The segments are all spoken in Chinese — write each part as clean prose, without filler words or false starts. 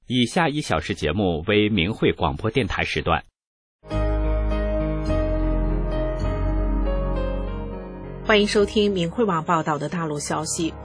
以下1小时节目为明慧广播电台时段。 欢迎收听明慧网报道的大陆消息。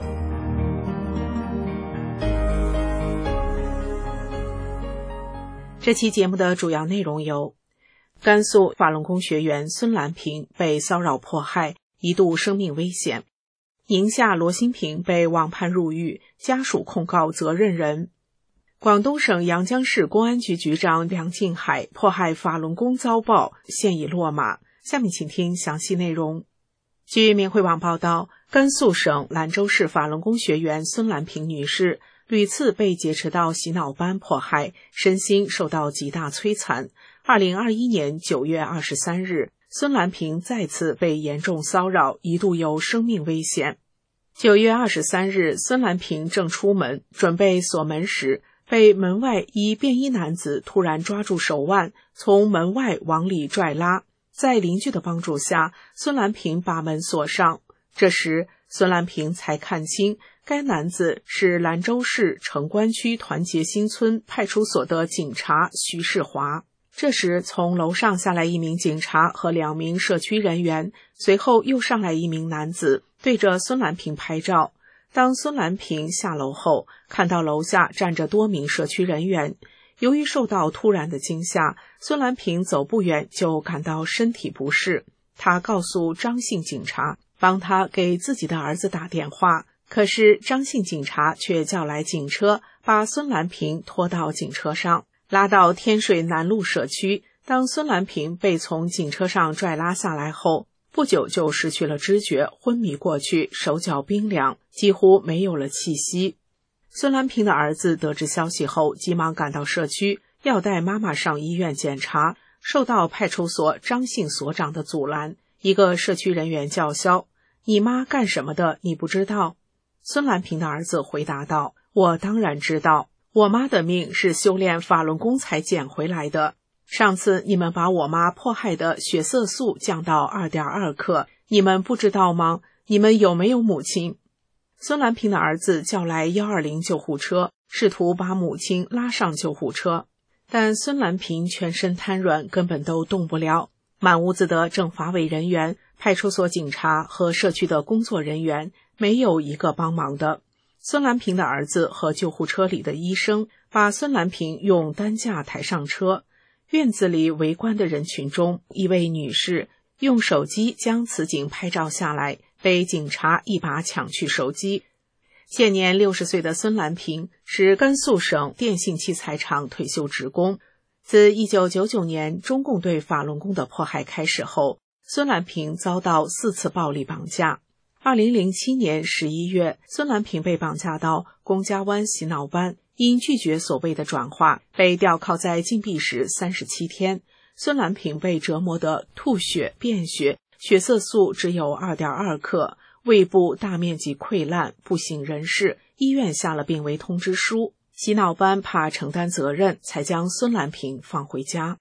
这期节目的主要内容有：甘肃法轮功学员孙兰平被骚扰迫害，一度生命危险；宁夏罗新平被网判入狱，家属控告责任人；广东省阳江市公安局局长梁静海迫害法轮功遭报，现已落马。下面请听详细内容。据明慧网报道，甘肃省兰州市法轮功学员孙兰平女士屡次被劫持到洗脑班迫害，身心受到极大摧残。2021年9月23日，孙兰平再次被严重骚扰，一度有生命危险。9月23日，孙兰平正出门准备锁门时，被门外一便衣男子突然抓住手腕，从门外往里拽拉。在邻居的帮助下，孙兰平把门锁上。这时，孙兰平才看清该男子是兰州市城关区团结新村派出所的警察徐世华。这时，从楼上下来一名警察和2名社区人员，随后又上来一名男子，对着孙兰平拍照。当孙兰平下楼后，看到楼下站着多名社区人员。由于受到突然的惊吓，孙兰平走不远就感到身体不适。他告诉张姓警察，帮他给自己的儿子打电话，可是张姓警察却叫来警车，把孙兰平拖到警车上，拉到天水南路社区。当孙兰平被从警车上拽拉下来后，不久就失去了知觉，昏迷过去，手脚冰凉，几乎没有了气息。孙兰平的儿子得知消息后，急忙赶到社区，要带妈妈上医院检查，受到派出所张姓所长的阻拦。一个社区人员叫嚣：“你妈干什么的？你不知道？”孙兰平的儿子回答道：“我当然知道，我妈的命是修炼法轮功才捡回来的。上次你们把我妈迫害的血色素降到 2.2 克，你们不知道吗？你们有没有母亲？”孙兰平的儿子叫来120救护车，试图把母亲拉上救护车，但孙兰平全身瘫软，根本都动不了。满屋子的政法委人员、派出所警察和社区的工作人员，没有一个帮忙的。孙兰平的儿子和救护车里的医生把孙兰平用担架抬上车。院子里围观的人群中，一位女士用手机将此景拍照下来，被警察一把抢去手机。现年60岁的孙兰平是甘肃省电信器材厂退休职工。自1999年中共对法轮功的迫害开始后，孙兰平遭到4次暴力绑架。2007年11月，孙兰平被绑架到龚家湾洗脑班，因拒绝所谓的转化，被吊铐在禁闭室37天。孙兰平被折磨得吐血、便血，血色素只有 2.2 克，胃部大面积溃烂，不省人事，医院下了病危通知书。洗脑班怕承担责任，才将孙兰平放回家。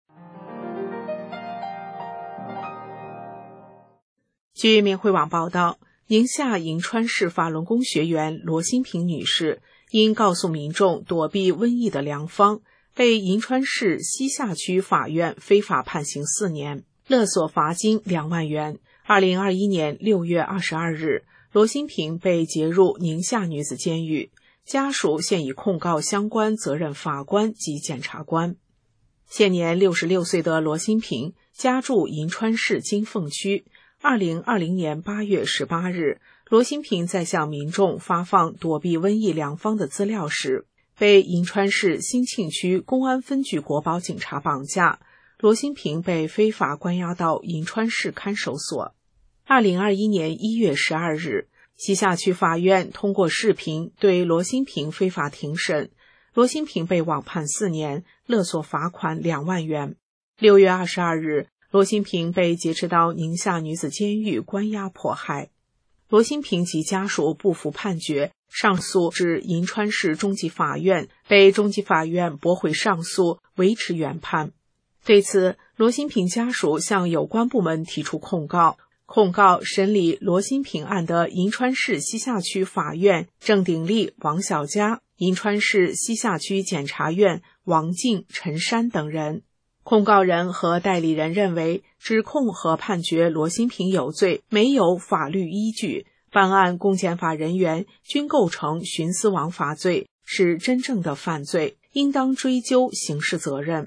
据明慧网报道，宁夏银川市法轮功学员罗新平女士因告诉民众躲避瘟疫的良方，被银川市西夏区法院非法判刑4年，勒索罚金2万元。2021年6月22日，罗新平被劫入宁夏女子监狱，家属现已控告相关责任法官及检察官。现年66岁的罗新平家住银川市金凤区。2020年8月18日，罗新平在向民众发放躲避瘟疫良方的资料时，被银川市兴庆区公安分局国保警察绑架。罗新平被非法关押到银川市看守所。2021年1月12日，西夏区法院通过视频对罗新平非法庭审，罗新平被网判4年，勒索罚款2万元。6月22日，罗新平被劫持到宁夏女子监狱关押迫害。罗新平及家属不服判决，上诉至银川市中级法院，被中级法院驳回上诉，维持原判。对此，罗新平家属向有关部门提出控告。控告审理罗新平案的银川市西夏区法院郑鼎立、王小佳、 银川市西夏区检察院王静、陈山等人。控告人和代理人认为，指控和判决罗新平有罪没有法律依据，办案公检法人员均构成徇私枉法罪，是真正的犯罪，应当追究刑事责任。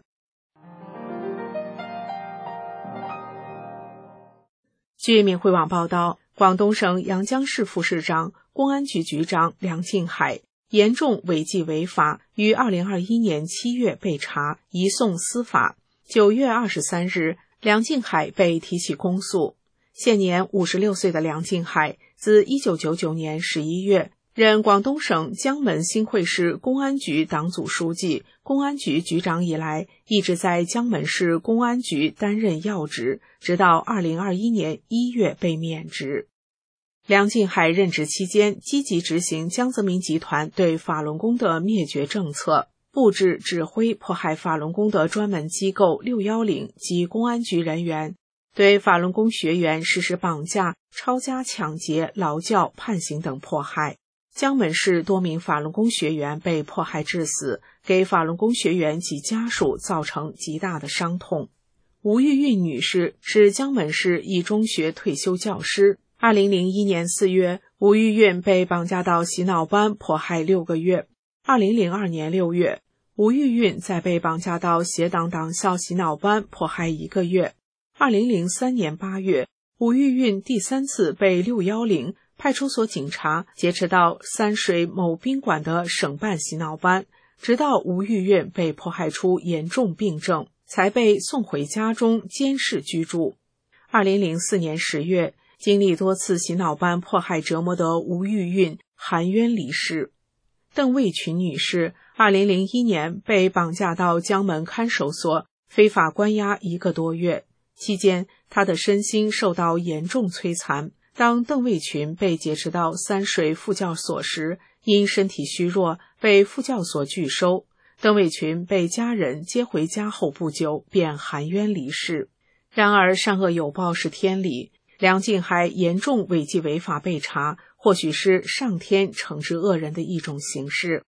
据闽汇网报道，广东省阳江市副市长、公安局局长梁敬海严重违纪违法，于2021年7月被查，移送司法。9月23日，梁敬海被提起公诉。现年56岁的梁敬海，自1999年11月任广东省江门新会市公安局党组书记、公安局局长以来，一直在江门市公安局担任要职，直到2021年1月被免职。梁敬海任职期间，积极执行江泽民集团对法轮功的灭绝政策，布置指挥迫害法轮功的专门机构610及公安局人员，对法轮功学员实施绑架、抄家、抢劫、劳教、判刑等迫害。江门市多名法轮功学员被迫害致死，给法轮功学员及家属造成极大的伤痛。吴玉韵女士是江门市一中学退休教师。2001年4月，吴玉韵被绑架到洗脑班迫害6个月。2002年6月，吴玉韵再被绑架到协党党校洗脑班迫害1个月。2003年8月，吴玉韵第3次被610派出所警察劫持到三水某宾馆的省办洗脑班，直到吴玉韵被迫害出严重病症，才被送回家中监视居住。2004年10月，经历多次洗脑班迫害折磨的吴玉韵含冤离世。邓卫群女士2001年被绑架到江门看守所，非法关押1个多月，期间她的身心受到严重摧残。当邓卫群被劫持到三水副教所时，因身体虚弱被副教所拒收。邓卫群被家人接回家后不久便含冤离世。然而善恶有报是天理，梁敬海严重违纪违法被查，或许是上天惩治恶人的一种形式。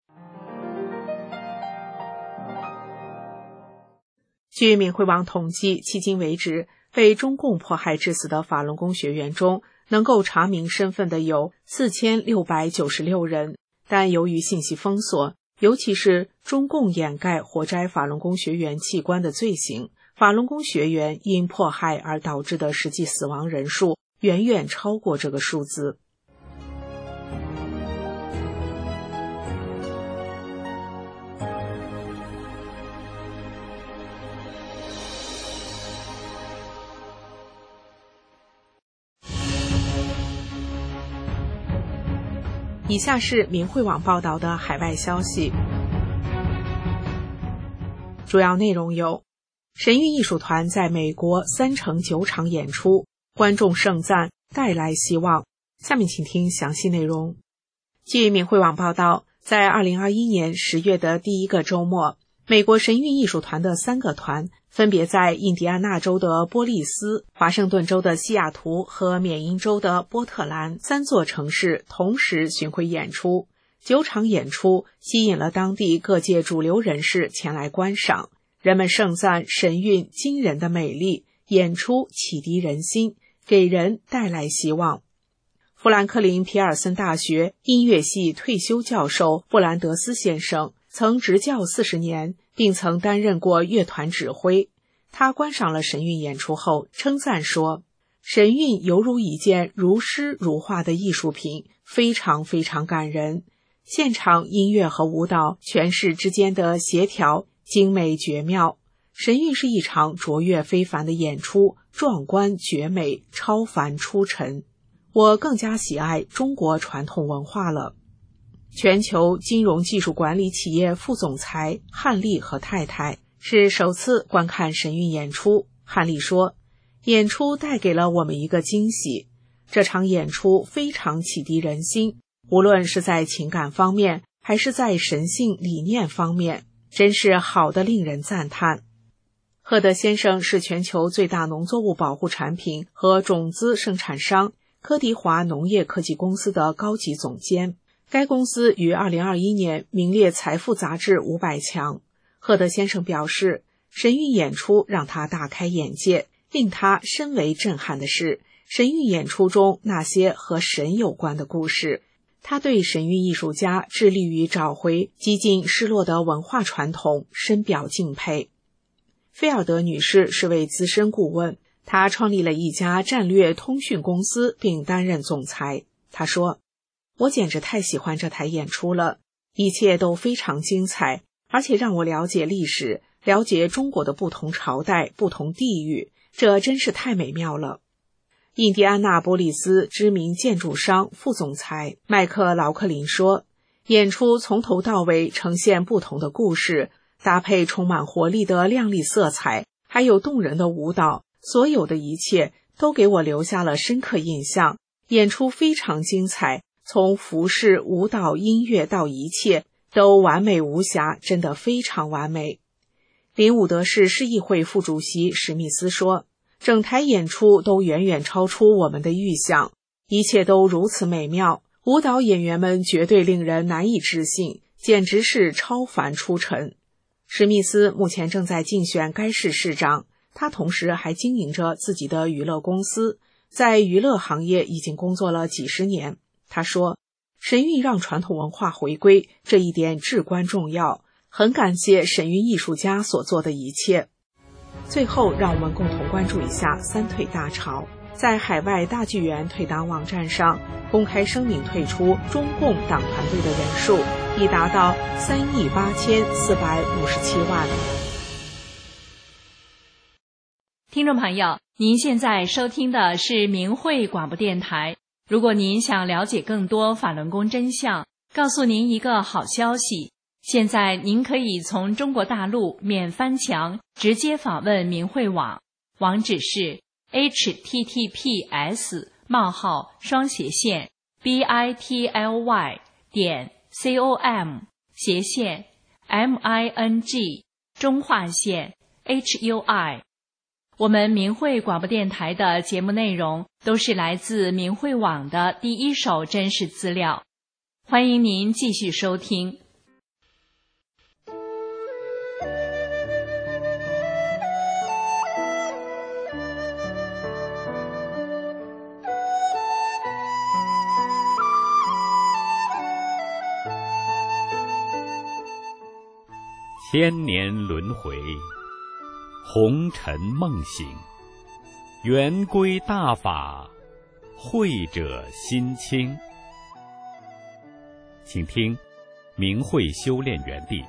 据闽汇网统计，迄今为止，被中共迫害致死的法轮功学员中，能够查明身份的有4696人，但由于信息封锁，尤其是中共掩盖活摘法轮功学员器官的罪行，法轮功学员因迫害而导致的实际死亡人数远远超过这个数字。以下是闽汇网报道的海外消息，主要内容有：神韵艺术团在美国3城9场演出，观众盛赞，带来希望。下面请听详细内容。据闽汇网报道，在2021年10月的第一个周末，美国神韵艺术团的3个团分别在印第安纳州的波利斯、华盛顿州的西雅图和缅因州的波特兰3座城市同时巡回演出。9场演出吸引了当地各界主流人士前来观赏，人们盛赞神韵惊人的美丽，演出启迪人心，给人带来希望。富兰克林皮尔森大学音乐系退休教授布兰德斯先生曾执教40年，并曾担任过乐团指挥。他观赏了神韵演出后称赞说，神韵犹如一件如诗如画的艺术品，非常非常感人。现场音乐和舞蹈诠释之间的协调精美绝妙，神韵是一场卓越非凡的演出，壮观绝美，超凡出尘。我更加喜爱中国传统文化了。全球金融技术管理企业副总裁汉丽和太太是首次观看神韵演出。汉丽说，演出带给了我们一个惊喜，这场演出非常启迪人心，无论是在情感方面还是在神性理念方面，真是好的令人赞叹。赫德先生是全球最大农作物保护产品和种子生产商科迪华农业科技公司的高级总监， 该公司于2021年名列财富杂志500强。赫德先生表示，神谕演出让他大开眼界，令他深为震撼的是神谕演出中那些和神有关的故事。他对神谕艺术家致力于找回几近失落的文化传统深表敬佩。菲尔德女士是位资深顾问，她创立了一家战略通讯公司并担任总裁。她说，我简直太喜欢这台演出了，一切都非常精彩，而且让我了解历史，了解中国的不同朝代、不同地域，这真是太美妙了。印第安纳波利斯知名建筑商副总裁麦克劳克林说，演出从头到尾呈现不同的故事，搭配充满活力的亮丽色彩，还有动人的舞蹈，所有的一切都给我留下了深刻印象。演出非常精彩，从服饰、舞蹈、音乐到一切都完美无瑕，真的非常完美。林伍德市市议会副主席史密斯说，整台演出都远远超出我们的预想，一切都如此美妙，舞蹈演员们绝对令人难以置信，简直是超凡出尘。史密斯目前正在竞选该市市长，他同时还经营着自己的娱乐公司，在娱乐行业已经工作了几十年。他说，神谕让传统文化回归，这一点至关重要，很感谢神谕艺术家所做的一切。最后，让我们共同关注一下三退大潮。在海外大剧院退党网站上公开声明退出中共党团队的人数已达到38457万。 听众朋友，您现在收听的是明慧广播电台。如果您想了解更多法轮功真相，告诉您一个好消息，现在您可以从中国大陆免翻墙直接访问明慧网，网址是 https://bity.com/MING中划线 HUI。我们明慧广播电台的节目内容都是来自明慧网的第一手真实资料，欢迎您继续收听。 千年轮回，红尘梦醒，圆规大法，慧者心清。请听明慧修炼园地。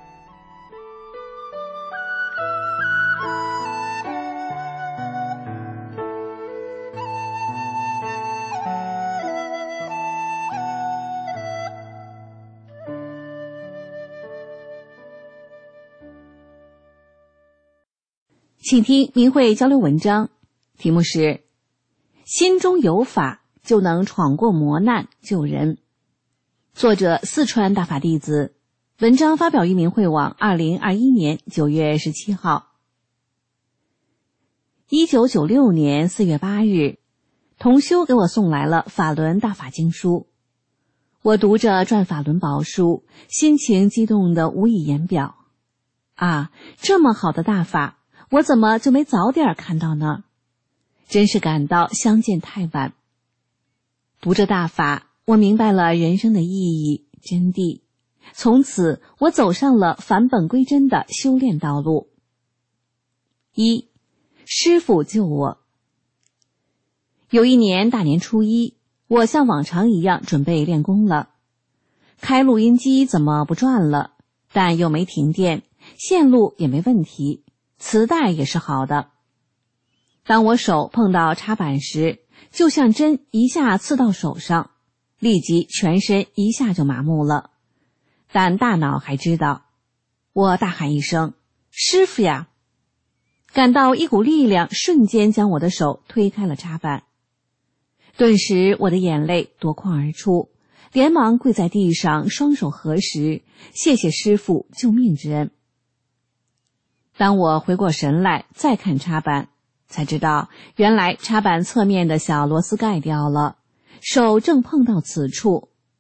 请听明慧交流文章，题目是心中有法就能闯过磨难救人，作者四川大法弟子，文章发表于明慧网2021年9月17号。1996年4月8日，同修给我送来了法轮大法经书，我读着转法轮宝书，心情激动得无以言表。啊，这么好的大法，我怎么就没早点看到呢？真是感到相见太晚。读着大法，我明白了人生的意义真谛，从此我走上了返本归真的修炼道路。一，师父救我。有一年大年初一，我像往常一样准备练功了，开录音机怎么不转了，但又没停电，线路也没问题，磁带也是好的。当我手碰到插板时，就像针一下刺到手上，立即全身一下就麻木了，但大脑还知道。我大喊一声，师父呀！感到一股力量瞬间将我的手推开了插板，顿时我的眼泪夺眶而出，连忙跪在地上，双手合十，谢谢师父救命之恩。当我回过神来再看插板，才知道原来插板侧面的小螺丝盖掉了，手正碰到此处。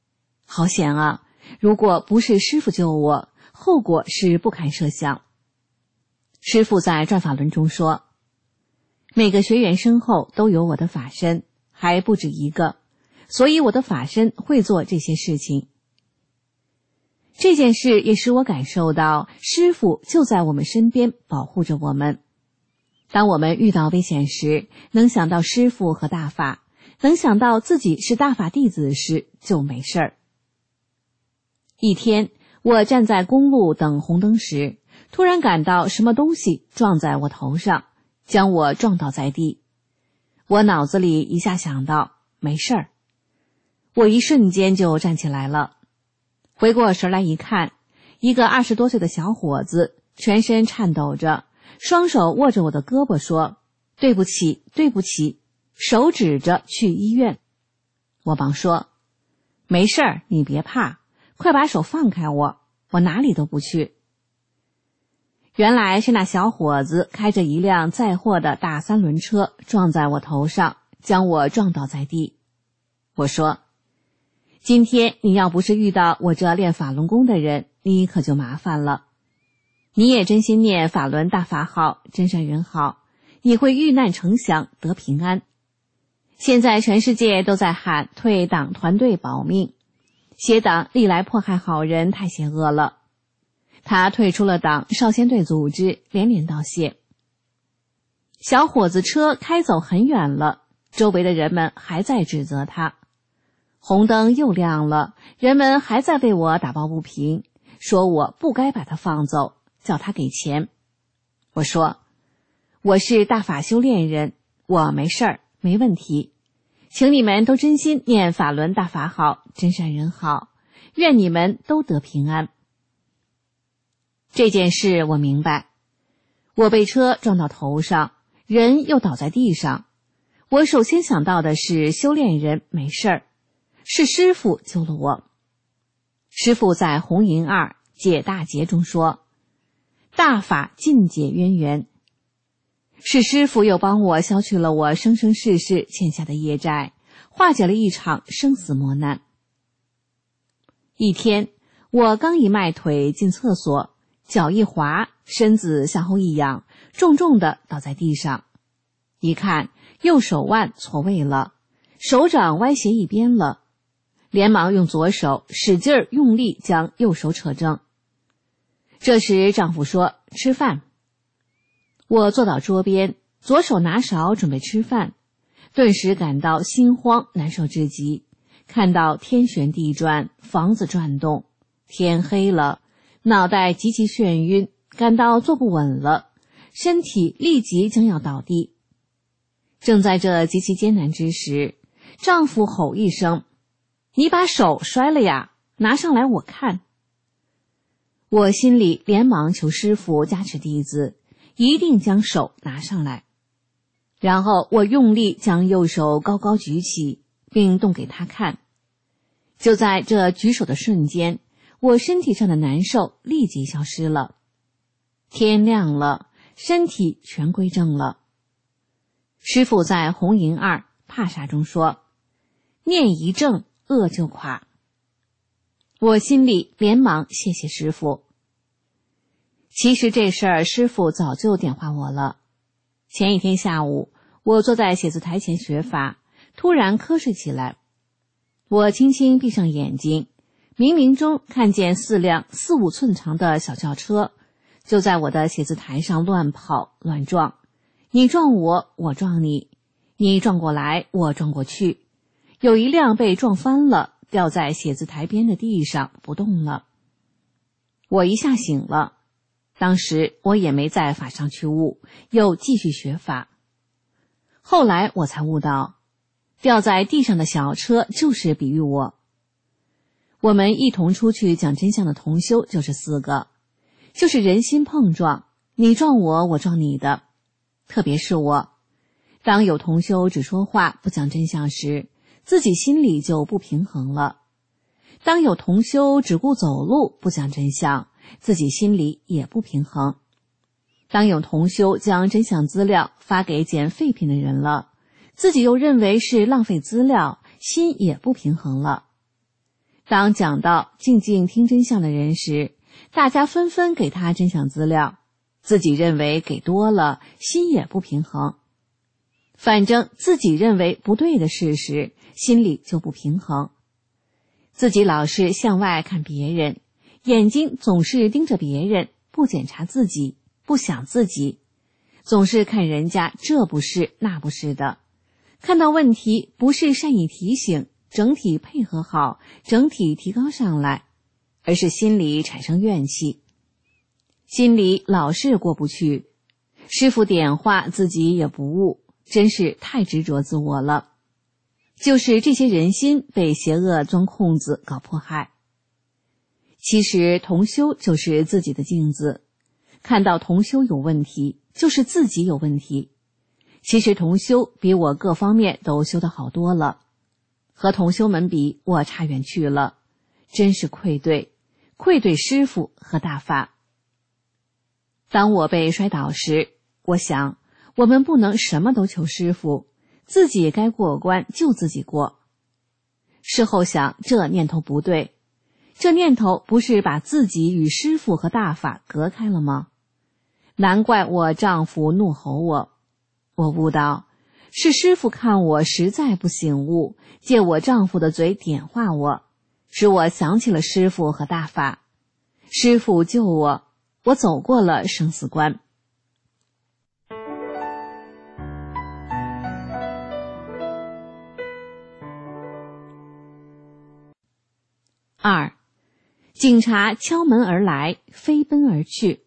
好险啊！如果不是师父救我，后果是不堪设想。师父在转法轮中说，每个学员身后都有我的法身，还不止一个，所以我的法身会做这些事情。这件事也使我感受到师父就在我们身边保护着我们。当我们遇到危险时，能想到师父和大法，能想到自己是大法弟子时，就没事儿。一天，我站在公路等红灯时，突然感到什么东西撞在我头上，将我撞倒在地。我脑子里一下想到没事儿，我一瞬间就站起来了。回过神来一看，一个20多岁的小伙子全身颤抖着，双手握着我的胳膊说，对不起对不起，手指着去医院。我忙说，没事儿，你别怕，快把手放开我哪里都不去。原来是那小伙子开着一辆载货的大3轮车撞在我头上，将我撞倒在地。我说，今天你要不是遇到我这练法轮功的人，你可就麻烦了。你也真心念法轮大法好，真善人好，你会遇难成祥，得平安。现在全世界都在喊退党团队保命，邪党历来迫害好人太邪恶了。他退出了党少先队组织，连连道谢。小伙子车开走很远了，周围的人们还在指责他。红灯又亮了，人们还在为我打抱不平，说我不该把他放走，叫他给钱。我说，我是大法修炼人，我没事儿，没问题，请你们都真心念法轮大法好，真善人好，愿你们都得平安。这件事我明白，我被车撞到头上，人又倒在地上，我首先想到的是修炼人没事儿，是师父救了我。师父在红银2解大劫中说，大法尽解渊源，是师父又帮我消去了我生生世世欠下的业债，化解了一场生死磨难。一天，我刚一迈腿进厕所，脚一滑，身子向后一仰，重重地倒在地上。一看，右手腕错位了，手掌歪斜一边了，连忙用左手使劲儿用力将右手扯正。这时丈夫说，吃饭。我坐到桌边，左手拿勺准备吃饭，顿时感到心慌难受至极，看到天旋地转，房子转动，天黑了，脑袋极其眩晕，感到坐不稳了，身体立即将要倒地。正在这极其艰难之时，丈夫吼一声，你把手摔了呀，拿上来我看。我心里连忙求师父加持弟子，一定将手拿上来。然后我用力将右手高高举起，并动给他看。就在这举手的瞬间，我身体上的难受立即消失了。天亮了，身体全归正了。师父在红银2帕萨中说，念一正，恶就垮。我心里连忙谢谢师父。其实这事儿师父早就点化我了。前一天下午，我坐在写字台前学法，突然瞌睡起来。我轻轻闭上眼睛，冥冥中看见4辆4、5寸长的小轿车，就在我的写字台上乱跑乱撞，你撞我，我撞你，你撞过来，我撞过去。有一辆被撞翻了，掉在写字台边的地上不动了。我一下醒了，当时我也没在法上去悟，又继续学法。后来我才悟到，掉在地上的小车就是比喻我。我们一同出去讲真相的同修就是4个，就是人心碰撞，你撞我，我撞你的。特别是我，当有同修只说话不讲真相时，自己心里就不平衡了；当有同修只顾走路不讲真相，自己心里也不平衡；当有同修将真相资料发给捡废品的人了，自己又认为是浪费资料，心也不平衡了； 当讲到静静听真相的人时，大家纷纷给他真相资料，自己认为给多了，心也不平衡。反正自己认为不对的事时，心里就不平衡。自己老是向外看别人，眼睛总是盯着别人，不检查自己，不想自己，总是看人家这不是那不是的，看到问题不是善意提醒，整体配合好，整体提高上来，而是心里产生怨气，心里老是过不去。师父点化自己也不悟，真是太执着自我了。就是这些人心被邪恶钻空子搞迫害。其实同修就是自己的镜子，看到同修有问题，就是自己有问题。其实同修比我各方面都修得好多了，和同修们比，我差远去了，真是愧对师父和大法。当我被摔倒时，我想我们不能什么都求师父，自己该过关就自己过。事后想，这念头不对，这念头不是把自己与师父和大法隔开了吗？难怪我丈夫怒吼我，我悟到是师父看我实在不醒悟，借我丈夫的嘴点化我，使我想起了师父和大法。师父救我，我走过了生死关。2. 警察敲门而来，飞奔而去。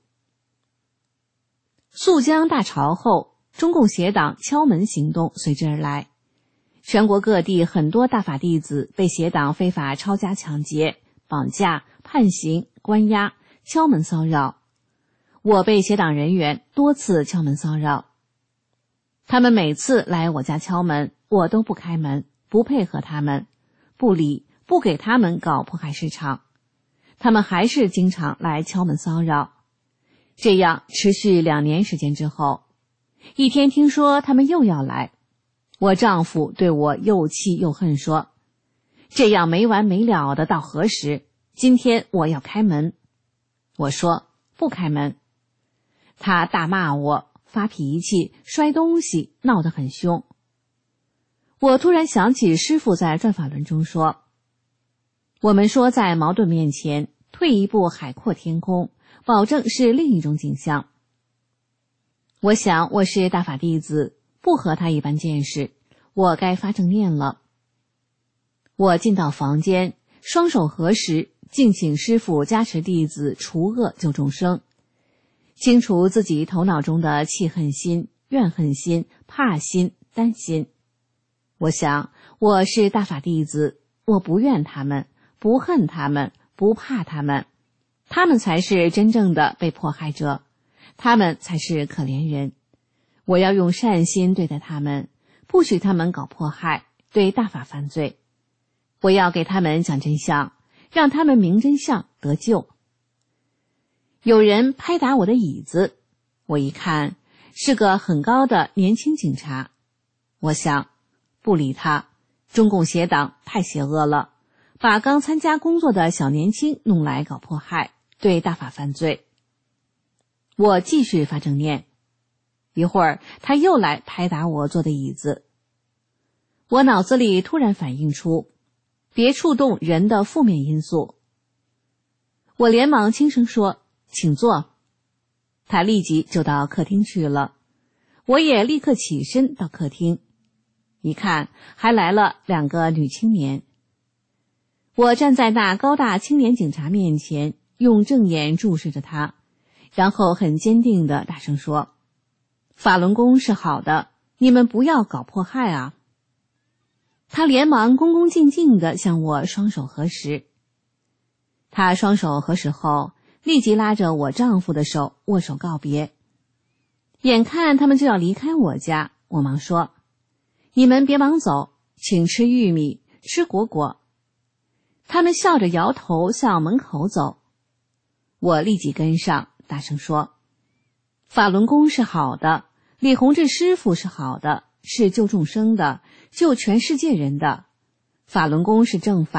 肃江大潮后，中共邪党敲门行动随之而来，全国各地很多大法弟子被邪党非法抄家抢劫、绑架、判刑、关押、敲门骚扰。我被邪党人员多次敲门骚扰，他们每次来我家敲门，我都不开门，不配合他们，不理，不给他们搞迫害市场，他们还是经常来敲门骚扰。这样持续2年时间之后，一天听说他们又要来，我丈夫对我又气又恨，说这样没完没了的到何时？今天我要开门。我说不开门。他大骂我，发脾气，摔东西，闹得很凶。我突然想起师父在转法轮中说，我们说在矛盾面前退一步海阔天空，保证是另一种景象。我想我是大法弟子，不和他一般见识，我该发正念了。我进到房间，双手合十，敬请师父加持弟子除恶救众生，清除自己头脑中的气恨心、怨恨心、怕心、担心。我想我是大法弟子，我不怨他们，不恨他们，不怕他们，他们才是真正的被迫害者，他们才是可怜人。我要用善心对待他们，不许他们搞迫害，对大法犯罪。我要给他们讲真相，让他们明真相得救。有人拍打我的椅子，我一看是个很高的年轻警察，我想不理他，中共邪党太邪恶了，把刚参加工作的小年轻弄来搞迫害，对大法犯罪。我继续发正念，一会儿他又来拍打我坐的椅子。我脑子里突然反映出别触动人的负面因素，我连忙轻声说请坐。他立即就到客厅去了，我也立刻起身到客厅，一看还来了2个女青年。我站在那高大青年警察面前，用正眼注视着他，然后很坚定地大声说，法轮功是好的，你们不要搞迫害啊。他连忙恭恭敬敬地向我双手合十。他双手合十后，立即拉着我丈夫的手握手告别。眼看他们就要离开我家，我忙说，你们别忙走，请吃玉米，吃果果。他们笑着摇头向门口走。我立即跟上，大声说，法轮功是好的，李洪志师傅是好的，是救众生的，救全世界人的。法轮功是正法，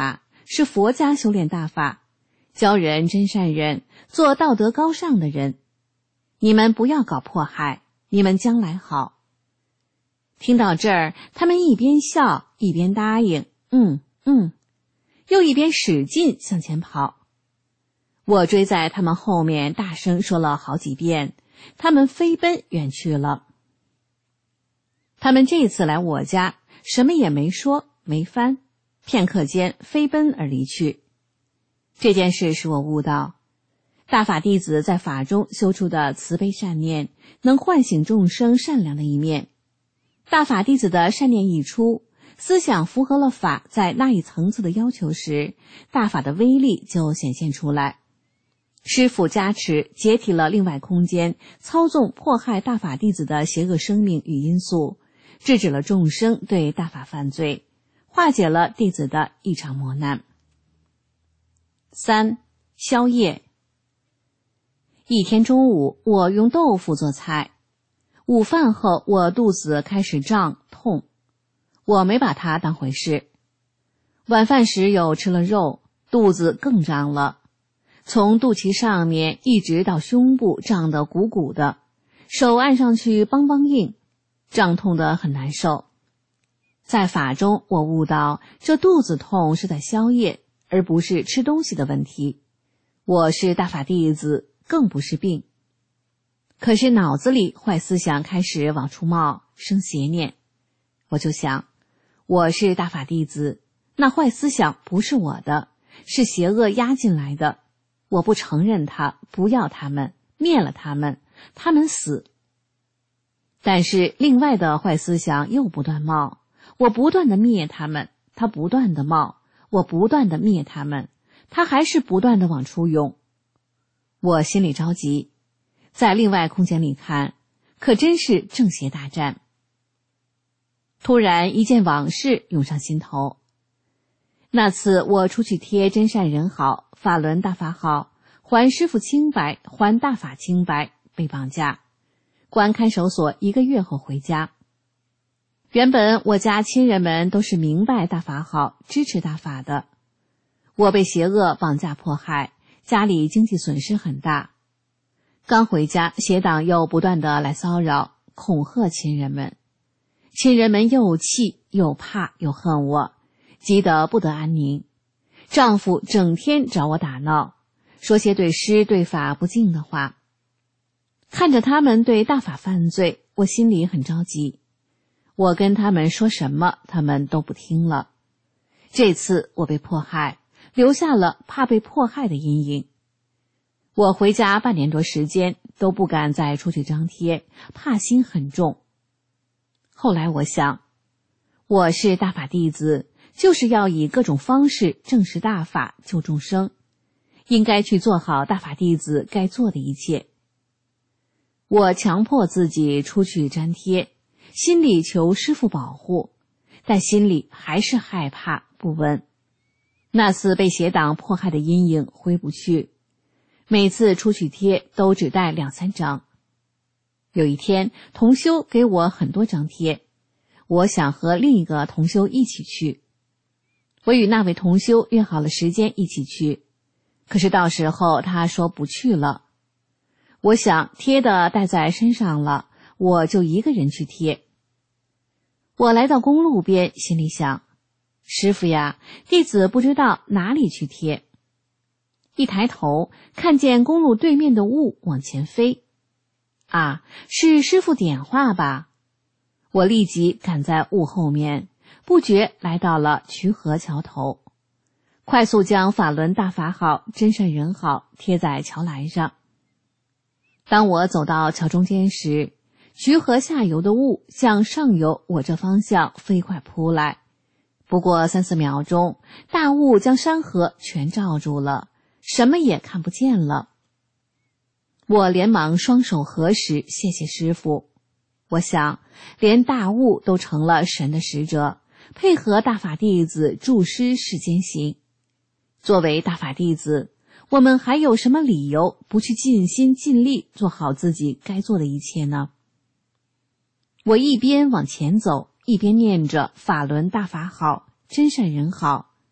是佛家修炼大法，教人真善人，做道德高尚的人。你们不要搞迫害，你们将来好。听到这儿，他们一边笑一边答应，又一边使劲向前跑。我追在他们后面，大声说了好几遍，他们飞奔远去了。他们这次来我家，什么也没说没翻，片刻间飞奔而离去。这件事使我悟到，大法弟子在法中修出的慈悲善念，能唤醒众生善良的一面。大法弟子的善念一出，思想符合了法在那一层次的要求时，大法的威力就显现出来。师父加持，解体了另外空间操纵迫害大法弟子的邪恶生命与因素，制止了众生对大法犯罪，化解了弟子的异常磨难。3. 宵夜。一天中午，我用豆腐做菜。午饭后，我肚子开始胀痛，我没把它当回事。晚饭时又吃了肉，肚子更胀了，从肚脐上面一直到胸部胀得鼓鼓的，手按上去梆梆硬，胀痛得很难受。在法中，我悟到这肚子痛是在宵夜，而不是吃东西的问题。我是大法弟子，更不是病。可是脑子里坏思想开始往出冒，生邪念。我就想，我是大法弟子，那坏思想不是我的，是邪恶压进来的。我不承认它，不要它们，灭了它们，它们死。但是另外的坏思想又不断冒，我不断地灭它们，它不断地冒，我不断地灭它们，它还是不断地往出涌。我心里着急，在另外空间里看，可真是正邪大战。突然一件往事涌上心头。那次我出去贴真善人好，法轮大法好，还师父清白，还大法清白，被绑架，关看守所1个月后回家。原本我家亲人们都是明白大法好，支持大法的。我被邪恶绑架迫害，家里经济损失很大。刚回家，邪党又不断地来骚扰恐吓亲人们，亲人们又气又怕又恨我，急得不得安宁。丈夫整天找我打闹，说些对师对法不敬的话。看着他们对大法犯罪，我心里很着急。我跟他们说什么，他们都不听了。这次我被迫害，留下了怕被迫害的阴影。我回家半年多时间都不敢再出去张贴，怕心很重。后来我想，我是大法弟子，就是要以各种方式证实大法，救众生，应该去做好大法弟子该做的一切。我强迫自己出去粘贴，心里求师父保护，但心里还是害怕不稳。那次被邪党迫害的阴影挥不去，每次出去贴都只带2、3张。有一天，同修给我很多张贴，我想和另一个同修一起去。我与那位同修约好了时间一起去，可是到时候他说不去了。我想贴的带在身上了，我就一个人去贴。我来到公路边，心里想，师父呀，弟子不知道哪里去贴。一抬头，看见公路对面的雾往前飞。啊，是师父点化吧？我立即赶在雾后面，不觉来到了渠河桥头，快速将法轮大法好，真善人好贴在桥栏上。当我走到桥中间时，渠河下游的雾向上游我这方向飞快扑来，不过3、4秒钟，大雾将山河全罩住了，什么也看不见了。我连忙双手合十，谢谢师父。我想，连大雾都成了神的使者，配合大法弟子助师世间行。作为大法弟子，我们还有什么理由不去尽心尽力做好自己该做的一切呢？我一边往前走，一边念着法轮大法好，真善人好。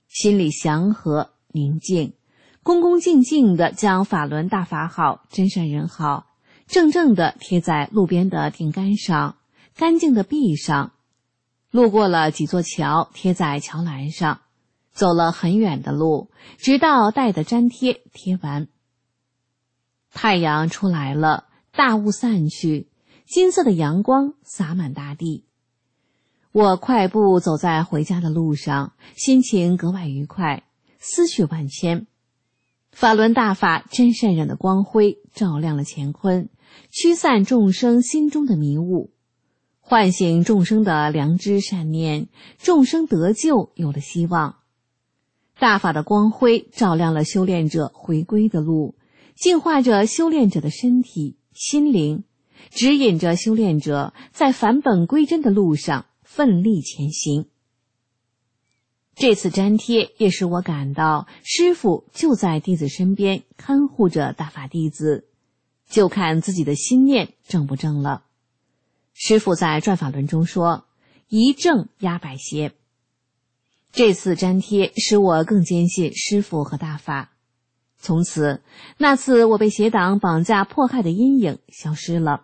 心里祥和宁静，恭恭敬敬地将法轮大法好、真善人好正正地贴在路边的顶杆上、干净的壁上，路过了几座桥，贴在桥栏上，走了很远的路，直到带的粘贴贴完。太阳出来了，大雾散去，金色的阳光洒满大地。我快步走在回家的路上，心情格外愉快，思绪万千。法轮大法真善忍的光辉照亮了乾坤，驱散众生心中的迷雾，唤醒众生的良知善念，众生得救有了希望。大法的光辉照亮了修炼者回归的路，净化着修炼者的身体、心灵，指引着修炼者在返本归真的路上奋力前行。这次粘贴也使我感到师父就在弟子身边看护着大法弟子，就看自己的心念正不正了。师父在转法轮中说，一正压百邪。这次粘贴使我更坚信师父和大法。从此，那次我被邪党绑架迫害的阴影消失了。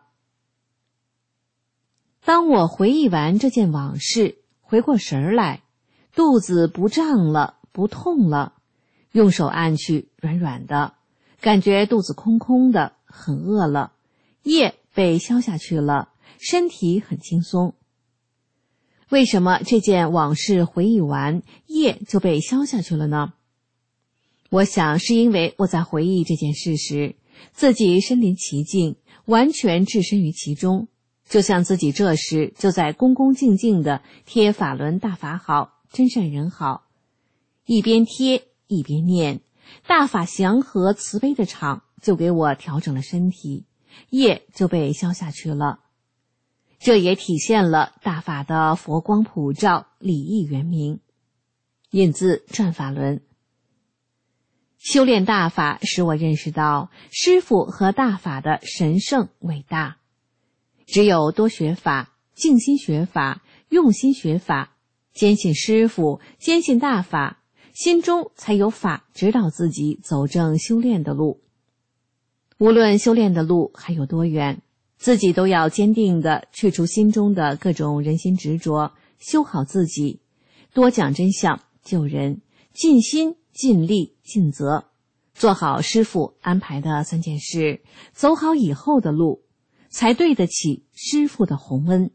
当我回忆完这件往事，回过神来，肚子不胀了，不痛了，用手按去，软软的，感觉肚子空空的，很饿了，夜被消下去了，身体很轻松。为什么这件往事回忆完，夜就被消下去了呢？我想是因为我在回忆这件事时，自己身临其境，完全置身于其中，就像自己这时就在恭恭敬敬地贴法轮大法好、真善人好，一边贴一边念，大法祥和慈悲的场就给我调整了身体，业就被消下去了。这也体现了大法的佛光普照、礼义圆明。引自转法轮。修炼大法使我认识到师父和大法的神圣伟大。只有多学法、静心学法、用心学法，坚信师父、坚信大法，心中才有法指导自己走正修炼的路。无论修炼的路还有多远，自己都要坚定地去除心中的各种人心执着，修好自己，多讲真相，救人，尽心尽力尽责，做好师父安排的3件事，走好以后的路，才对得起师父的洪恩。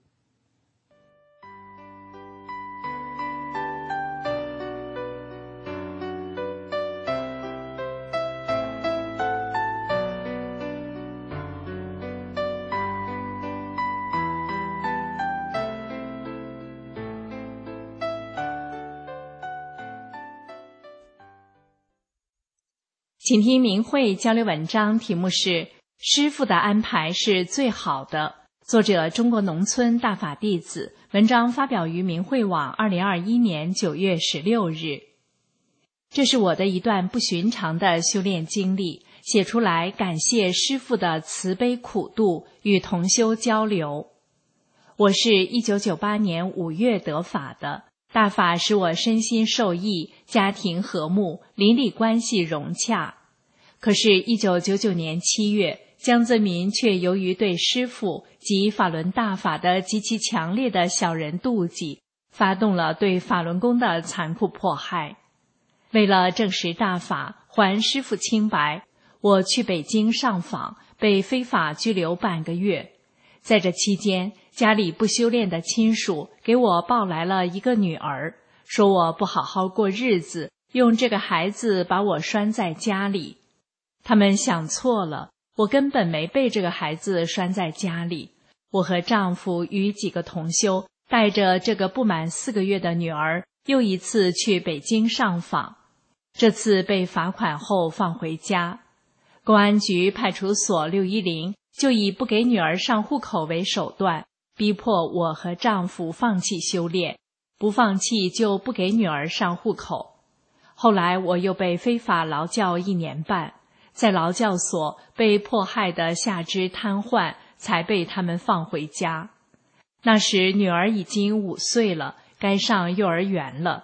请听明慧交流文章，题目是师父的安排是最好的，作者中国农村大法弟子，文章发表于明慧网2021年9月16日。这是我的一段不寻常的修炼经历，写出来感谢师父的慈悲苦度与同修交流。我是1998年5月得法的，大法使我身心受益，家庭和睦，邻里关系融洽。可是1999年7月，江泽民却由于对师父及法轮大法的极其强烈的小人妒忌，发动了对法轮功的残酷迫害。为了证实大法，还师父清白，我去北京上访，被非法拘留半个月。在这期间，家里不修炼的亲属给我抱来了一个女儿，说我不好好过日子，用这个孩子把我拴在家里。他们想错了，我根本没被这个孩子拴在家里。我和丈夫与几个同修带着这个不满4个月的女儿，又一次去北京上访。这次被罚款后放回家，公安局派出所610就以不给女儿上户口为手段，逼迫我和丈夫放弃修炼，不放弃就不给女儿上户口。后来我又被非法劳教1年半，在劳教所被迫害的下肢瘫痪，才被他们放回家。那时女儿已经5岁了，该上幼儿园了，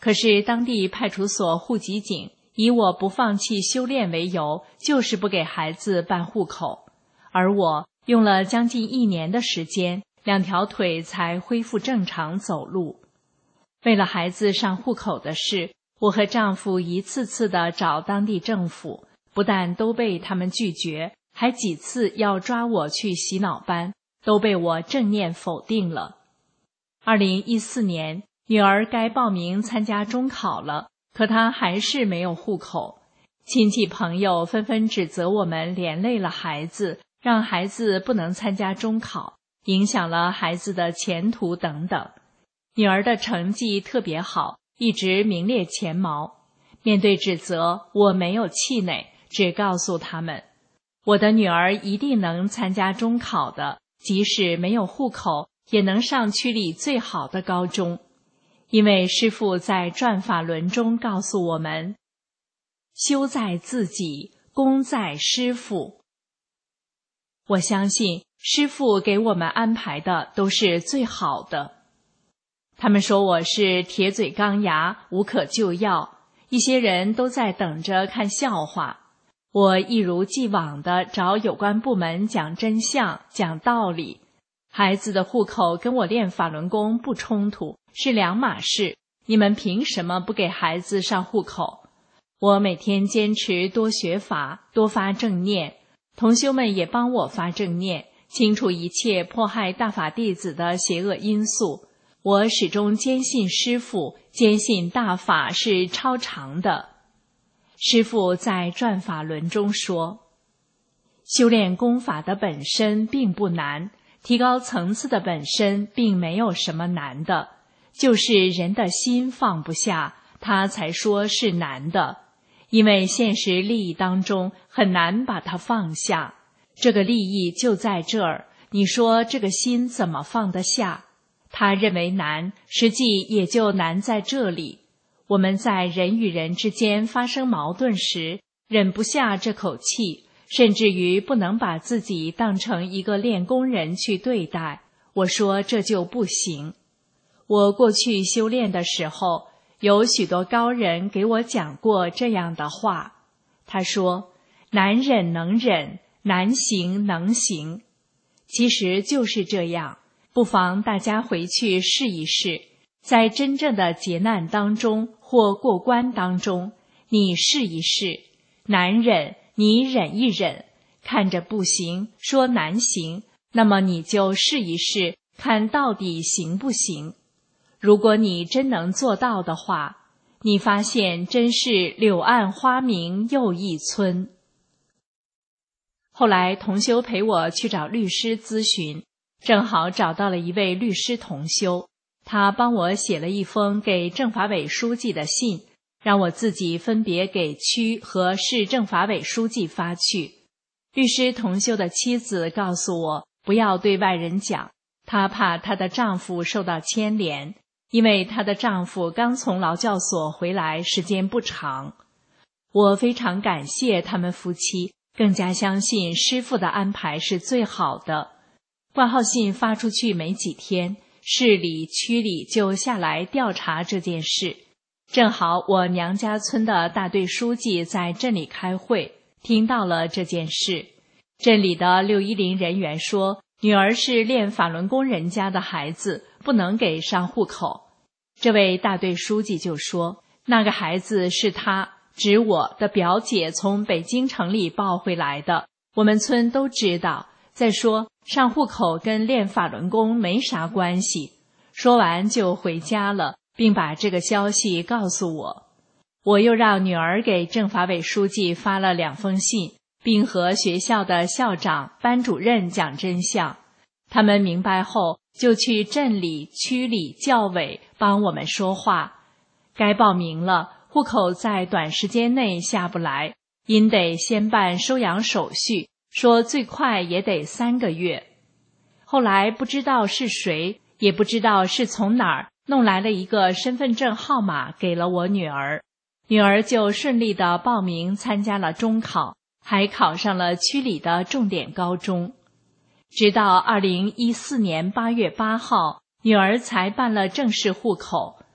可是当地派出所户籍警以我不放弃修炼为由，就是不给孩子办户口，而我用了将近1年的时间，2条腿才恢复正常走路。为了孩子上户口的事，我和丈夫一次次地找当地政府，不但都被他们拒绝，还几次要抓我去洗脑班，都被我正面否定了。2014年，女儿该报名参加中考了，可她还是没有户口。亲戚朋友纷纷指责我们连累了孩子，让孩子不能参加中考，影响了孩子的前途等等。女儿的成绩特别好，一直名列前茅。面对指责，我没有气馁，只告诉他们，我的女儿一定能参加中考的，即使没有户口，也能上区里最好的高中。因为师父在转法轮中告诉我们，修在自己，功在师父。我相信师父给我们安排的都是最好的。他们说我是铁嘴钢牙，无可救药，一些人都在等着看笑话。我一如既往地找有关部门讲真相，讲道理。孩子的户口跟我练法轮功不冲突，是两码事，你们凭什么不给孩子上户口？我每天坚持多学法，多发正念，同修们也帮我发正念，清除一切迫害大法弟子的邪恶因素。我始终坚信师父，坚信大法是超常的。师父在转法轮中说，修炼功法的本身并不难，提高层次的本身并没有什么难的，就是人的心放不下，他才说是难的。因为现实利益当中很难把它放下，这个利益就在这儿，你说这个心怎么放得下？他认为难，实际也就难在这里。我们在人与人之间发生矛盾时，忍不下这口气，甚至于不能把自己当成一个练功人去对待。我说这就不行。我过去修炼的时候，有许多高人给我讲过这样的话。他说，难忍能忍，难行能行。其实就是这样，不妨大家回去试一试，在真正的劫难当中或过关当中，你试一试，难忍你忍一忍，看着不行，说难行，那么你就试一试，看到底行不行。如果你真能做到的话，你发现真是柳暗花明又一村。后来同修陪我去找律师咨询，正好找到了一位律师同修，他帮我写了一封给政法委书记的信，让我自己分别给区和市政法委书记发去。律师同修的妻子告诉我，不要对外人讲，她怕她的丈夫受到牵连，因为她的丈夫刚从劳教所回来时间不长。我非常感谢他们夫妻，更加相信师父的安排是最好的。挂号信发出去没几天，市里区里就下来调查这件事。正好我娘家村的大队书记在镇里开会，听到了这件事。镇里的610人员说，女儿是练法轮功人家的孩子，不能给上户口。这位大队书记就说，那个孩子是他，指我的表姐从北京城里抱回来的，我们村都知道。再说上户口跟练法轮功没啥关系。说完就回家了，并把这个消息告诉我。我又让女儿给政法委书记发了2封信，并和学校的校长、班主任讲真相。他们明白后，就去镇里、区里、教委帮我们说话。该报名了，户口在短时间内下不来，因得先办收养手续，说最快也得3个月。后来不知道是谁，也不知道是从哪儿弄来了一个身份证号码给了我女儿，女儿就顺利地报名参加了中考，还考上了区里的重点高中。直到2014年8月8号，女儿才办了正式户口。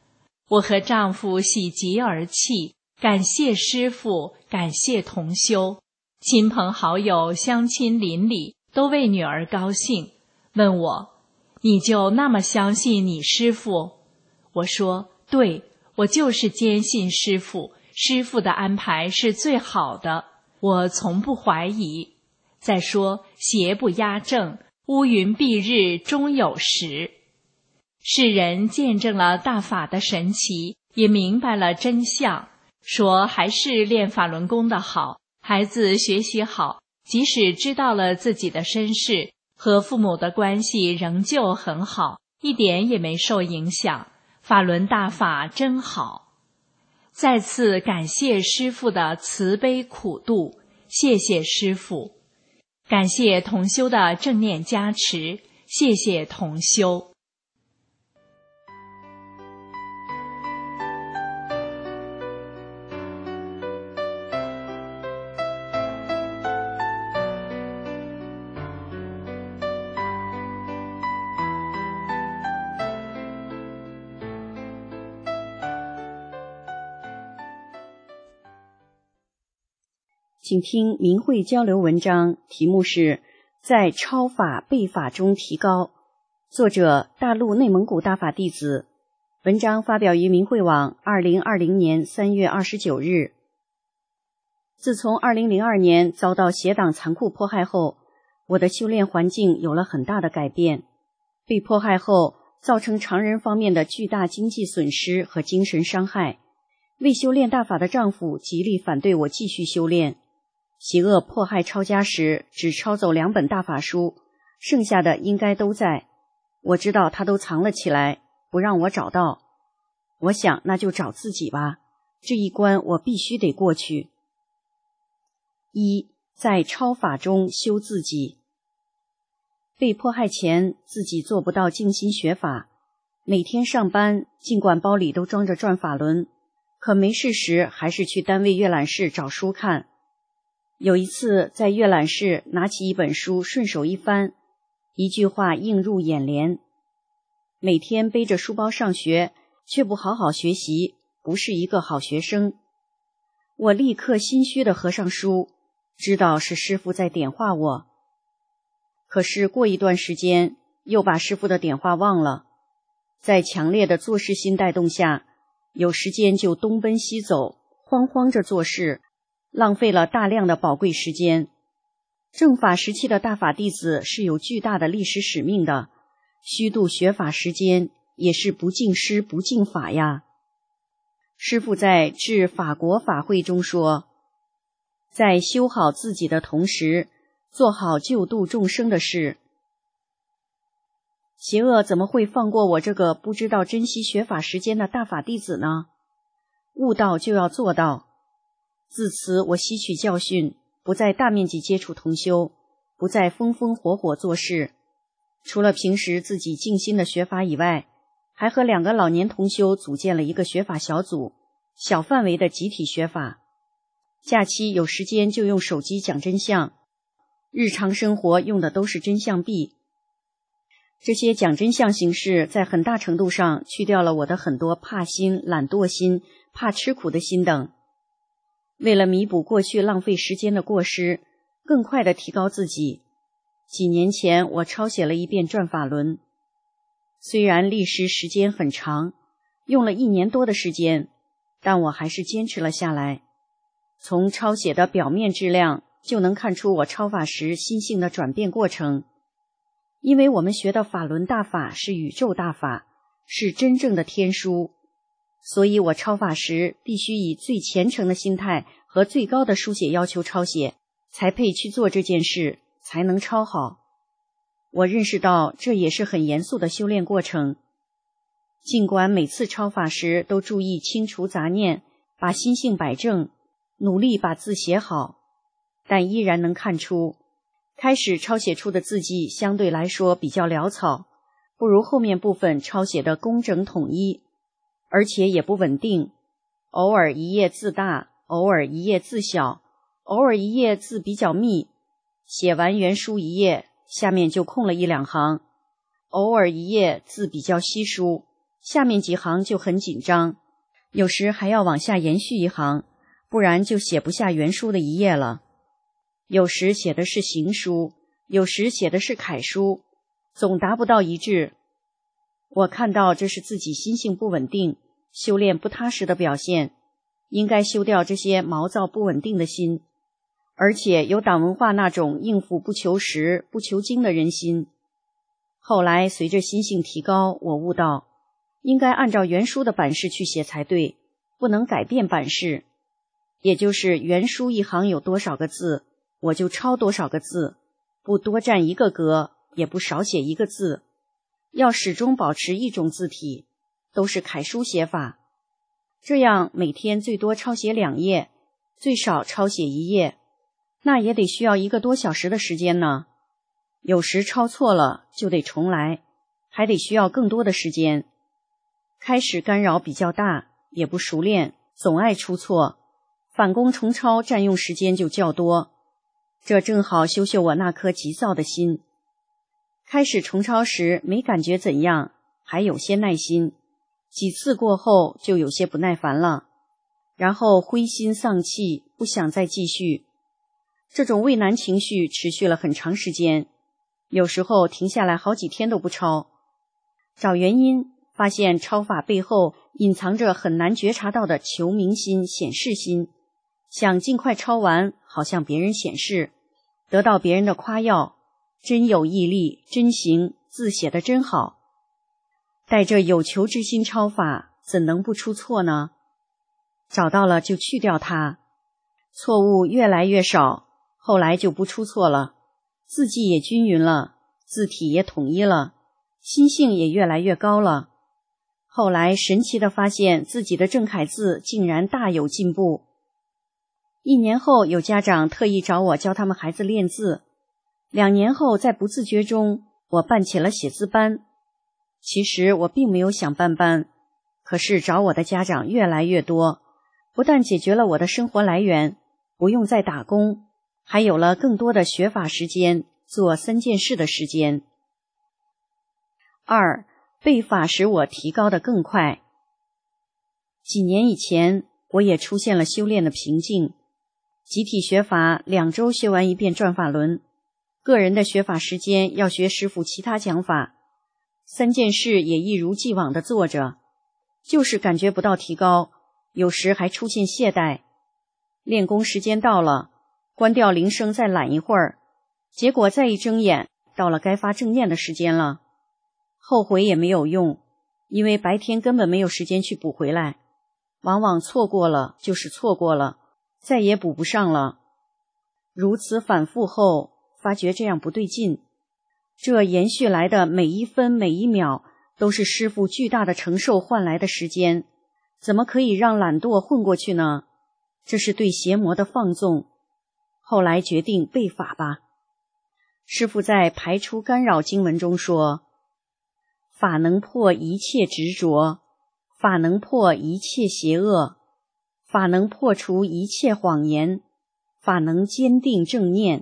我和丈夫喜极而泣，感谢师父，感谢同修。亲朋好友、乡亲邻里都为女儿高兴，问我：你就那么相信你师父？我说：对，我就是坚信师父，师父的安排是最好的，我从不怀疑。再说，邪不压正，乌云蔽日终有时。世人见证了大法的神奇，也明白了真相，说还是练法轮功的好，孩子学习好，即使知道了自己的身世，和父母的关系仍旧很好，一点也没受影响。法轮大法真好。再次感谢师父的慈悲苦度，谢谢师父。感谢同修的正念加持，谢谢同修。 请听明慧交流文章，题目是在超法背法中提高，作者大陆内蒙古大法弟子。文章发表于明慧网2020年3月29日。自从2002年遭到邪党残酷迫害后，我的修炼环境有了很大的改变。被迫害后，造成常人方面的巨大经济损失和精神伤害。为修炼大法的丈夫极力反对我继续修炼。邪恶迫害抄家时，只抄走2本大法书，剩下的应该都在。我知道他都藏了起来，不让我找到。我想那就找自己吧，这一关我必须得过去。1. 在超法中修自己。被迫害前，自己做不到静心学法，每天上班，尽管包里都装着转法轮，可没事时还是去单位阅览室找书看。有一次在阅览室拿起一本书，顺手一翻，一句话映入眼帘：每天背着书包上学，却不好好学习，不是一个好学生。我立刻心虚地合上书，知道是师父在点化我。可是过一段时间，又把师父的点化忘了。在强烈的做事心带动下，有时间就东奔西走，慌着做事，浪费了大量的宝贵时间。正法时期的大法弟子是有巨大的历史使命的，虚度学法时间也是不敬师不敬法呀。师父在致法国法会中说，在修好自己的同时，做好救度众生的事。邪恶怎么会放过我这个不知道珍惜学法时间的大法弟子呢？悟道就要做到。自此我吸取教训，不再大面积接触同修，不再风火做事。除了平时自己静心的学法以外，还和2个老年同修组建了一个学法小组，小范围的集体学法。假期有时间就用手机讲真相，日常生活用的都是真相币。这些讲真相形式在很大程度上去掉了我的很多怕心、懒惰心、怕吃苦的心等。为了弥补过去浪费时间的过失，更快地提高自己，几年前我抄写了一遍转法轮。虽然历时时间很长，用了1年多的时间，但我还是坚持了下来。从抄写的表面质量就能看出我抄法时心性的转变过程。因为我们学的法轮大法是宇宙大法，是真正的天书，所以我抄法时必须以最虔诚的心态和最高的书写要求抄写，才配去做这件事，才能抄好。我认识到这也是很严肃的修炼过程。尽管每次抄法时都注意清除杂念，把心性摆正，努力把字写好，但依然能看出开始抄写出的字迹相对来说比较潦草，不如后面部分抄写的工整统一，而且也不稳定，偶尔一页字大，偶尔一页字小，偶尔一页字比较密，写完原书一页，下面就空了1-2行，偶尔一页字比较稀疏， 下面几行就很紧张，有时还要往下延续一行，不然就写不下原书的一页了。有时写的是行书，有时写的是楷书，总达不到一致。我看到这是自己心性不稳定，修炼不踏实的表现，应该修掉这些毛躁不稳定的心，而且有党文化那种应付不求实、不求精的人心。后来随着心性提高，我悟到应该按照原书的版式去写才对，不能改变版式，也就是原书一行有多少个字，我就抄多少个字，不多占一个格，也不少写一个字，要始终保持一种字体，都是楷书写法。这样每天最多抄写2页，最少抄写1页，那也得需要1个多小时的时间呢。有时抄错了就得重来，还得需要更多的时间。开始干扰比较大，也不熟练，总爱出错，返工重抄占用时间就较多。这正好修修我那颗急躁的心。开始重抄时没感觉怎样，还有些耐心，几次过后就有些不耐烦了，然后灰心丧气，不想再继续。这种畏难情绪持续了很长时间，有时候停下来好几天都不抄。找原因，发现抄法背后隐藏着很难觉察到的求名心、显示心，想尽快抄完，好向别人显示，得到别人的夸耀，真有毅力，真行，字写得真好。带着有求之心抄法，怎能不出错呢？找到了就去掉它，错误越来越少，后来就不出错了，字迹也均匀了，字体也统一了，心性也越来越高了。后来神奇地发现自己的正楷字竟然大有进步。1年后，有家长特意找我教他们孩子练字。2年后，在不自觉中，我办起了写字班。其实我并没有想办班，可是找我的家长越来越多，不但解决了我的生活来源，不用再打工，还有了更多的学法时间，做3件事的时间。2. 背法使我提高得更快。几年以前，我也出现了修炼的瓶颈。集体学法2周学完1遍转法轮，个人的学法时间要学师父其他讲法，3件事也一如既往地做着，就是感觉不到提高，有时还出现懈怠。练功时间到了，关掉铃声再懒一会儿，结果再一睁眼，到了该发正念的时间了。后悔也没有用，因为白天根本没有时间去补回来，往往错过了就是错过了，再也补不上了。如此反复后，发觉这样不对劲，这延续来的每一分每一秒都是师父巨大的承受换来的时间，怎么可以让懒惰混过去呢？这是对邪魔的放纵。后来决定背法吧。师父在排除干扰经文中说，法能破一切执着，法能破一切邪恶，法能破除一切谎言，法能坚定正念。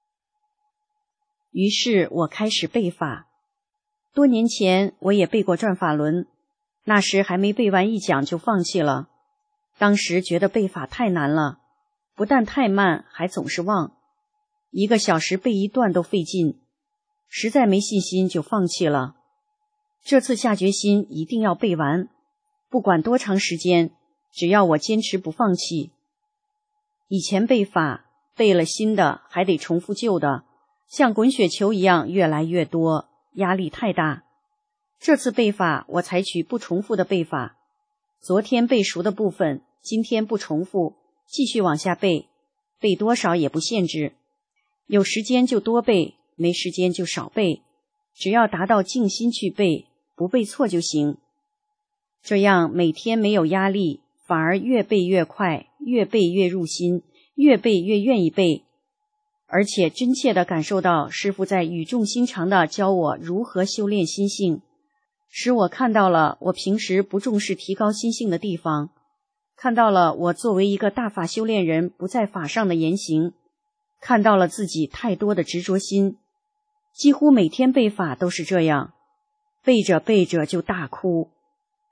于是我开始背法。多年前我也背过转法轮，那时还没背完1讲就放弃了。当时觉得背法太难了，不但太慢，还总是忘，1个小时背1段都费劲，实在没信心就放弃了。这次下决心一定要背完，不管多长时间，只要我坚持不放弃。以前背法，背了新的还得重复旧的，像滚雪球一样越来越多，压力太大。这次背法，我采取不重复的背法，昨天背熟的部分，今天不重复，继续往下背，背多少也不限制，有时间就多背，没时间就少背，只要达到静心去背，不背错就行。这样每天没有压力，反而越背越快，越背越入心，越背越愿意背，而且真切地感受到师父在语重心长地教我如何修炼心性，使我看到了我平时不重视提高心性的地方，看到了我作为一个大法修炼人不在法上的言行，看到了自己太多的执着心。几乎每天背法都是这样，背着背着就大哭，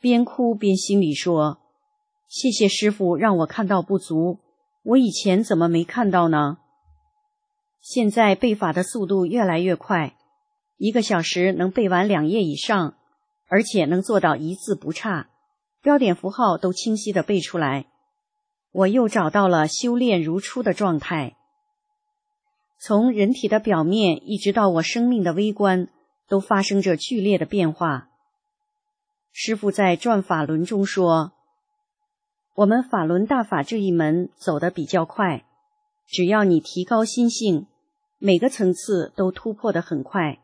边哭边心里说，谢谢师父让我看到不足，我以前怎么没看到呢？现在背法的速度越来越快，1个小时能背完2页以上，而且能做到一字不差，标点符号都清晰地背出来。我又找到了修炼如初的状态。从人体的表面一直到我生命的微观，都发生着剧烈的变化。师父在转法轮中说，我们法轮大法这一门走得比较快，只要你提高心性，每个层次都突破得很快。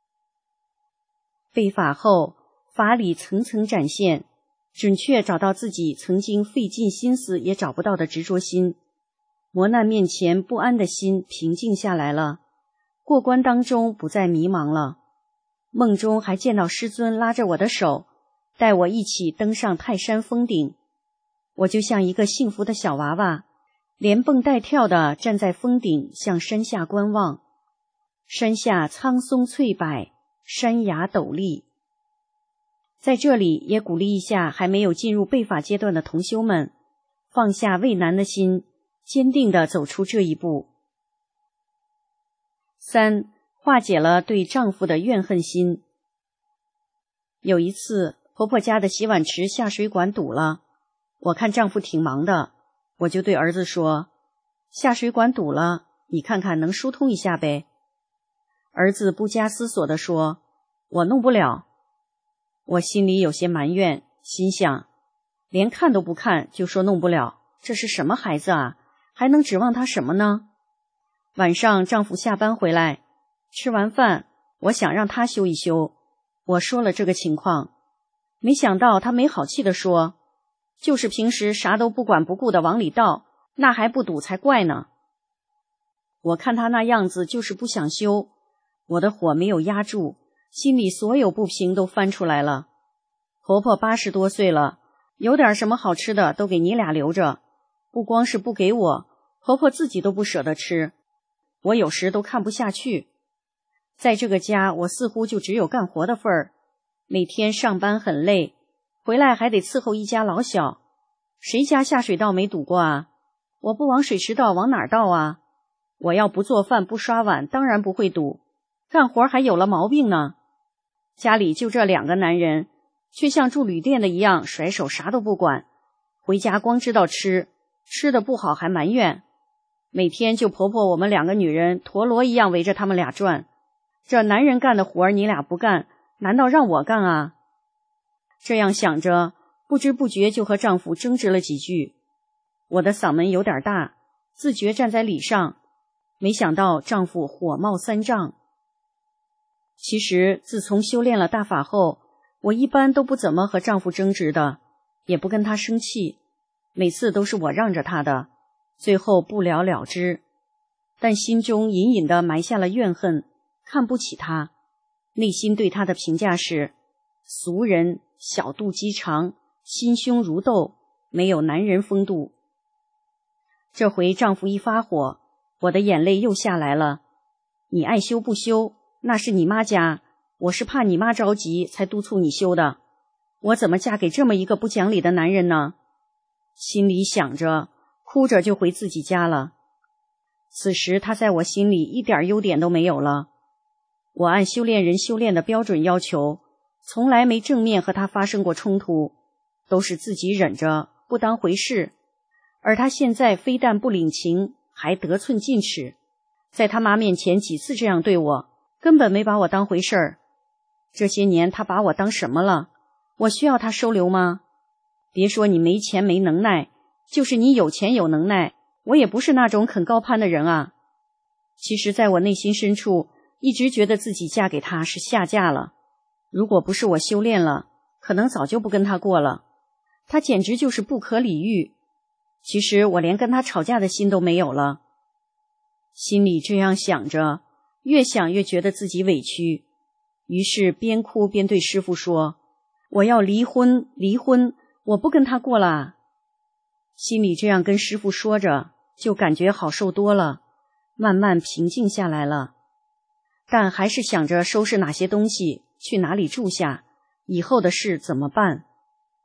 背法后，法理层层展现，准确找到自己曾经费尽心思也找不到的执着心。磨难面前不安的心平静下来了，过关当中不再迷茫了。梦中还见到师尊拉着我的手，带我一起登上泰山峰顶。我就像一个幸福的小娃娃，连蹦带跳地站在峰顶向山下观望。山下苍松翠柏，山崖陡立。在这里也鼓励一下还没有进入背法阶段的同修们，放下畏难的心，坚定地走出这一步。3. 化解了对丈夫的怨恨心。有一次，婆婆家的洗碗池下水管堵了，我看丈夫挺忙的，我就对儿子说，下水管堵了，你看看能疏通一下呗。儿子不加思索地说，我弄不了。我心里有些埋怨，心想，连看都不看就说弄不了，这是什么孩子啊，还能指望他什么呢？晚上丈夫下班回来，吃完饭，我想让他修一修，我说了这个情况，没想到他没好气地说，就是平时啥都不管不顾的往里倒，那还不堵才怪呢。我看他那样子就是不想修，我的火没有压住，心里所有不平都翻出来了。婆婆80多岁了，有点什么好吃的都给你俩留着，不光是不给我，婆婆自己都不舍得吃，我有时都看不下去。在这个家，我似乎就只有干活的份儿，每天上班很累，回来还得伺候一家老小，谁家下水道没堵过啊？我不往水池倒，往哪儿倒啊？我要不做饭不刷碗，当然不会堵，干活还有了毛病呢。家里就这2个男人，却像住旅店的一样，甩手啥都不管，回家光知道吃，吃的不好还埋怨，每天就婆婆我们2个女人陀螺一样围着他们俩转。这男人干的活儿你俩不干，难道让我干啊？这样想着，不知不觉就和丈夫争执了几句。我的嗓门有点大，自觉站在理上，没想到丈夫火冒3丈。其实自从修炼了大法后，我一般都不怎么和丈夫争执的，也不跟他生气，每次都是我让着他的，最后不了了之。但心中隐隐地埋下了怨恨，看不起他，内心对他的评价是俗人，小肚鸡肠，心胸如豆，没有男人风度。这回丈夫一发火，我的眼泪又下来了。你爱修不修，那是你妈家，我是怕你妈着急才督促你修的，我怎么嫁给这么一个不讲理的男人呢？心里想着，哭着就回自己家了。此时他在我心里一点优点都没有了。我按修炼人修炼的标准要求，从来没正面和他发生过冲突，都是自己忍着不当回事。而他现在非但不领情，还得寸进尺，在他妈面前几次这样对我，根本没把我当回事儿。这些年他把我当什么了？我需要他收留吗？别说你没钱没能耐，就是你有钱有能耐，我也不是那种肯高攀的人啊。其实在我内心深处，一直觉得自己嫁给他是下嫁了，如果不是我修炼了，可能早就不跟他过了。他简直就是不可理喻。其实我连跟他吵架的心都没有了。心里这样想着，越想越觉得自己委屈，于是边哭边对师父说，我要离婚，离婚，我不跟他过了。心里这样跟师父说着，就感觉好受多了，慢慢平静下来了。但还是想着收拾哪些东西，去哪里住下，以后的事怎么办。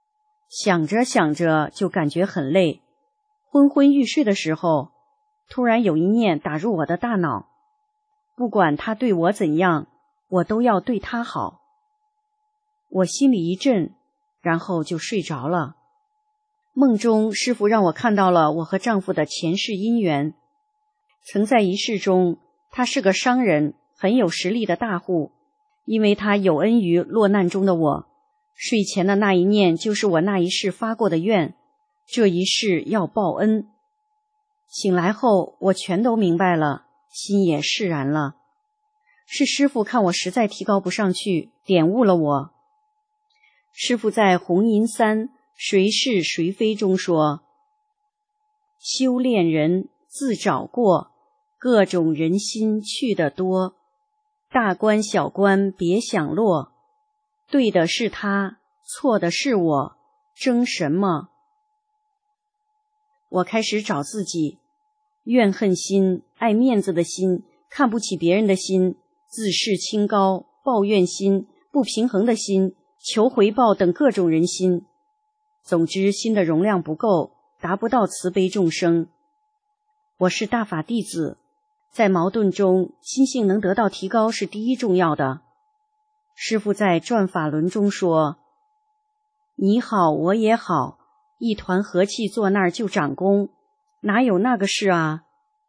想着想着就感觉很累，昏昏欲睡的时候，突然有一念打入我的大脑，不管他对我怎样，我都要对他好。我心里一震，然后就睡着了。梦中师父让我看到了我和丈夫的前世姻缘。曾在一世中，他是个商人，很有实力的大户，因为他有恩于落难中的我，睡前的那一念就是我那一世发过的愿，这一世要报恩。醒来后，我全都明白了，心也释然了。是师父看我实在提高不上去，点悟了我。师父在《红银三谁是谁非》中说，修炼人自找过，各种人心去得多，大官小官别想落，对的是他，错的是我，争什么？我开始找自己，怨恨心、爱面子的心、看不起别人的心、自视清高、抱怨心、不平衡的心、求回报等各种人心。总之，心的容量不够，达不到慈悲众生。我是大法弟子，在矛盾中，心性能得到提高是第一重要的。师父在转法轮中说，你好我也好，一团和气坐那儿就长功，哪有那个事啊？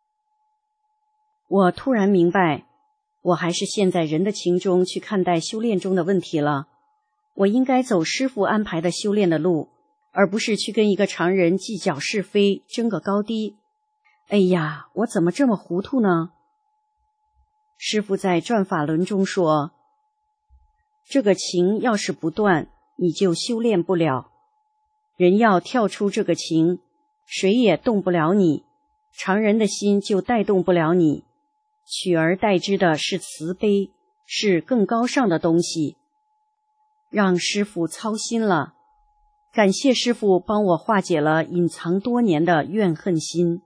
我突然明白，我还是陷在人的情中去看待修炼中的问题了。我应该走师父安排的修炼的路，而不是去跟一个常人计较是非，争个高低。哎呀，我怎么这么糊涂呢？师父在转法轮中说，这个情要是不断，你就修炼不了。人要跳出这个情，谁也动不了你，常人的心就带动不了你，取而代之的是慈悲，是更高尚的东西。让师父操心了，感谢师父帮我化解了隐藏多年的怨恨心。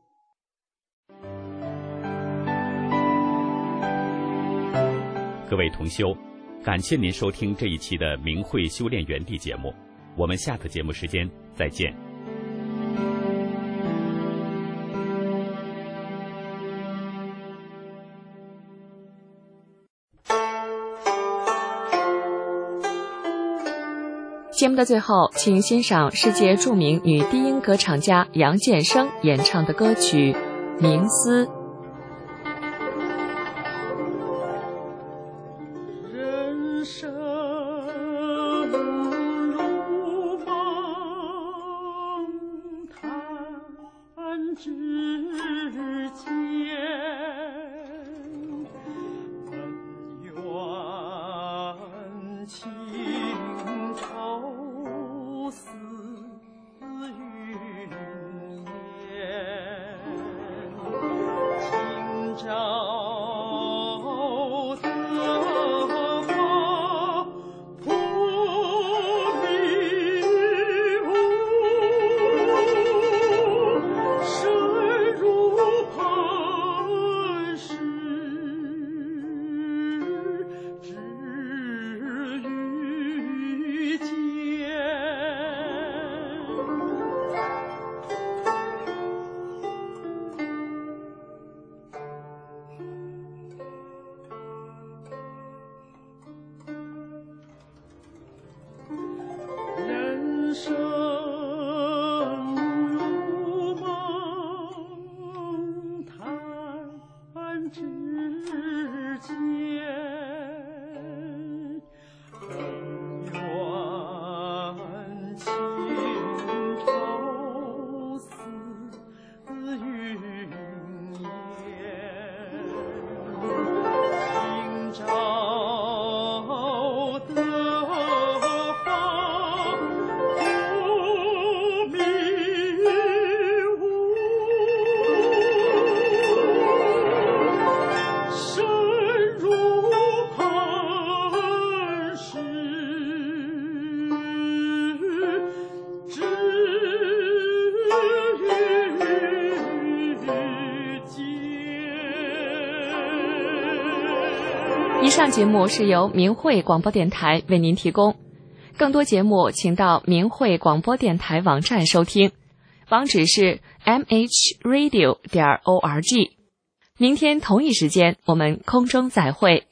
各位同修，感谢您收听这一期的明慧修炼园地节目，我们下次节目时间再见。 节目的最后，请欣赏世界著名女低音歌唱家杨建生演唱的歌曲《冥思》。 人生如梦，弹指间，恩怨情愁似云烟，今朝以上节目是由明慧广播电台为您提供。 更多节目请到明慧广播电台网站收听，网址是 mhradio.org。明天同一时间我们空中再会。